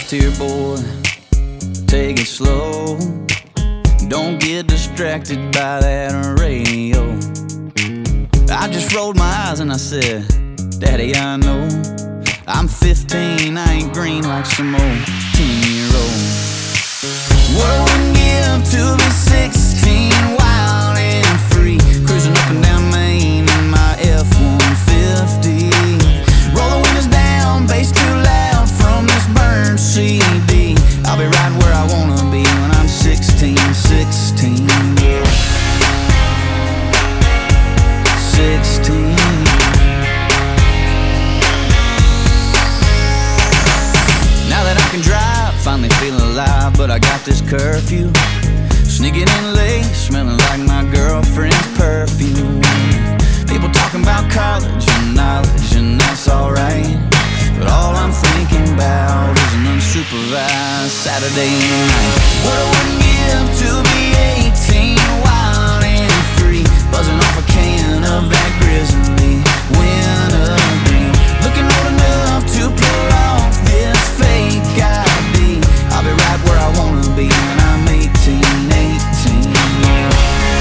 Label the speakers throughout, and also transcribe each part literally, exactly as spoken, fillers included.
Speaker 1: out here, boy, take it slow. Don't get distracted by that radio. I just rolled my eyes and I said, Daddy, I know I'm fifteen, I ain't green like some old ten-year-old. What I wouldn't give to be sixteen, wild and free, cruising up and down Main in my F one fifty. Roll the windows down, bass too loud from this burned C D. I'll be right where I wanna be when I'm sixteen, sixteen, yeah. sixteen. Now that I can drive, finally feeling alive, but I got this curfew. Sneaking in late, smelling like my girlfriend's perfume. People talking about college and knowledge, and that's alright, but all I'm thinking about is an unsupervised Saturday night. What I wouldn't give to be eighteen, wild and free, buzzing off a can of that Grizzly wintergreen. Looking old enough to pull off this fake I D. I'll be right where I wanna be when I'm eighteen, eighteen, yeah.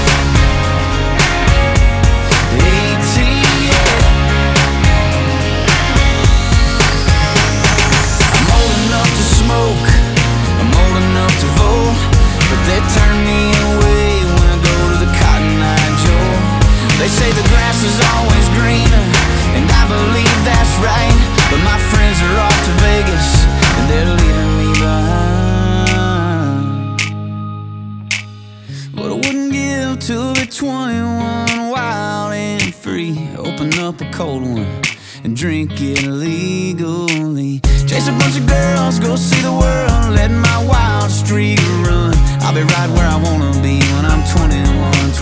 Speaker 1: eighteen, yeah. I'm old enough to smoke, I'm old enough to vote, but they turn me away when I go to the Cotton Eye Joe. They say the grass is always greener, and I believe that's right, but my friends are off to Vegas, and they're leaving me behind. But I wouldn't give to be twenty-one, wild and free, open up a cold one and drink it legally. Chase a bunch of girls, go see the world, let my wild streak run. I'll be right where I wanna be when I'm twenty-one,